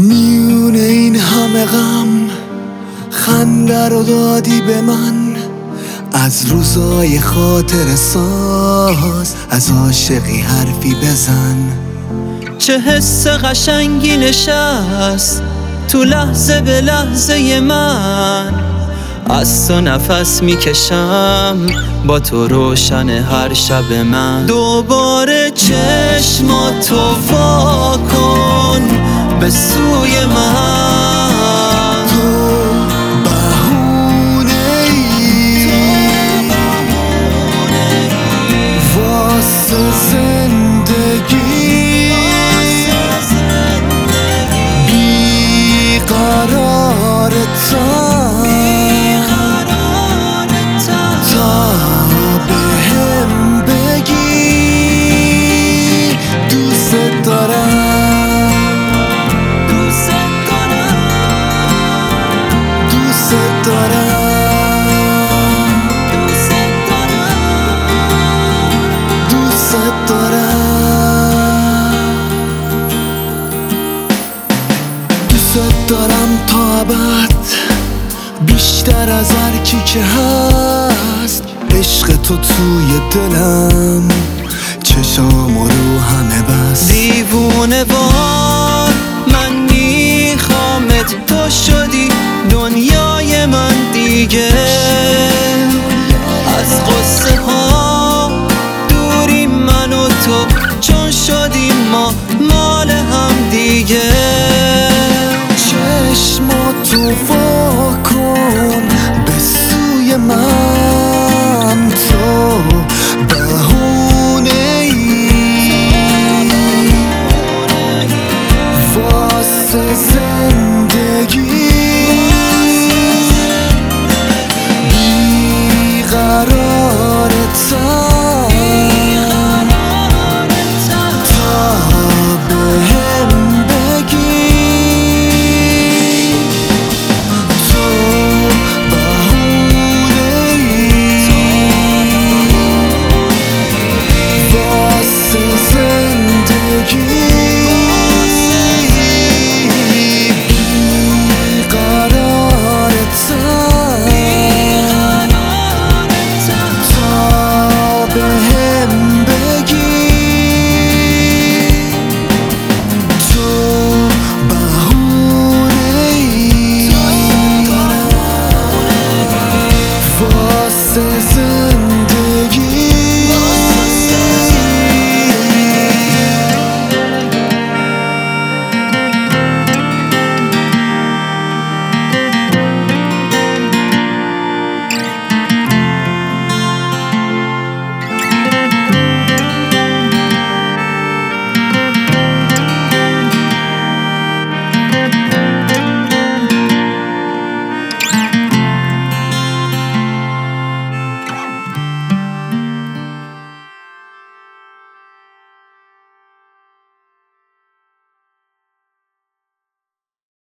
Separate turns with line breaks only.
میونه این همه غم خنده رو دادی به من، از روزای خاطر ساز از عاشقی حرفی بزن.
چه حس قشنگی نشست تو لحظه به لحظه من، از تو نفس میکشم با تو روشن هر شب من. دوباره چشماتو وا کن به سوی من،
تو بهونه‌ای واسه زندگی، بیقرارتم تا بهم بگی دوست دارم، دوست دارم، دوست دارم، دوست دارم، دوست دارم تا ابد، بیشتر از هر کی که هست. عشق تو توی دلم چشام رو همه بست.
دیوونه وار من میخوامت، تو شدی دنیای من دیگه. از قصه ها دوری من و تو، چون شدیم ما مال هم دیگه.
چشماتو وا کن به سوی من، تو بهونه‌ای واسه